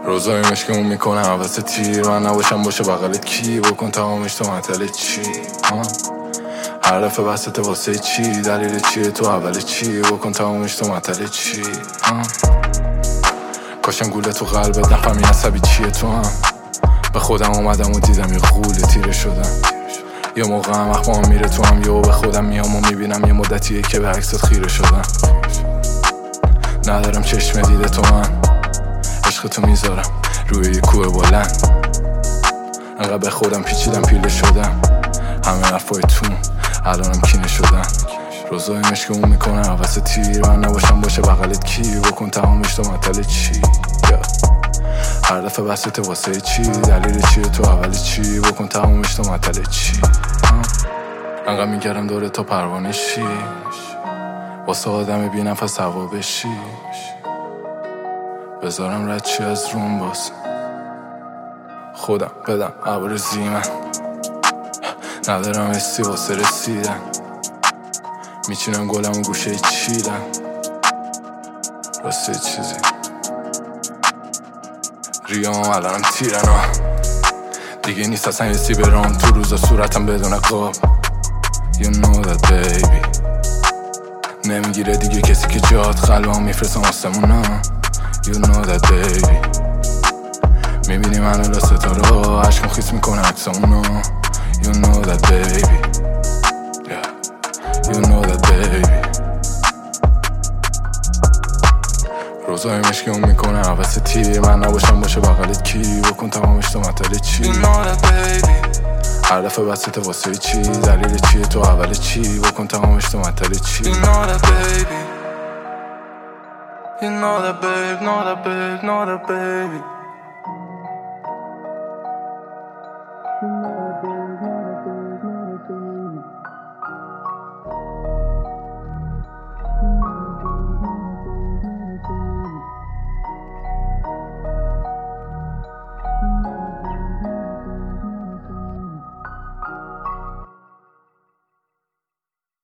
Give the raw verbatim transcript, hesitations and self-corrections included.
روزای مشکمون میکنه حوث تیر، من نباشم باشه بغلت کی، بکن تمامش تو مطل چی. هر دفعه بسته واسه چی، دلیل چیه تو اول چی، بکن تمامش تو مطل چی. کاشم گوله تو قلبت نفهمی عصبی چیه تو هم. به خودم اومدم و دیدم یه غول تیره شدم. یه موقع هم اخمام میره تو هم، یهو به خودم میام و میبینم یه مدتیه که به عکست خیره شدم. ندارم چشم دیده تو من، عشق تو میذارم روی یه کوه بلند. انقدر به خودم پیچیدم پیله شدم، همه حرفای تو الانم کینه شدن. روزای مشکمون میکنه حوث تیر، من نباشم باشه بغلت کی، بکن تمامش تو مطل چی. هر دفعه بسته واسه چی، دلیل چیه تو اول چی، بکن تمامش تو مطل چی. انقدر میگرم داره تا پروانه شی، واسه آدم بی نفس هوا بشی. بذارم رد چی از روم باز، خودم بدم عبر زیمن. ندارم استی واسه رسیدن، میچینم گلم و گوشه چیدن. راسته چیزی ریام الانم تیرن ها، دیگه نیست اصلا یه سی برام تو روزا صورتم بدون قاب. You know that baby، نمیگیره دیگه کسی که جات قلبم میفرستم آسمونا. You know that baby، میبینی منو لا ستاره، عشقم خیس میکنه عکسامونو. You know that baby، yeah. You know that baby. روزای مشکمون میکنه حوث تیر، من نباشم باشه بغلت کی، بکن تمامش تو مطل چی. You know that baby، هر دفعه بسته واسه چی، دلیل چیه تو اول چی، بکن تمامش تو مطل چی. You know that baby، You know that babe، know that babe، know that baby.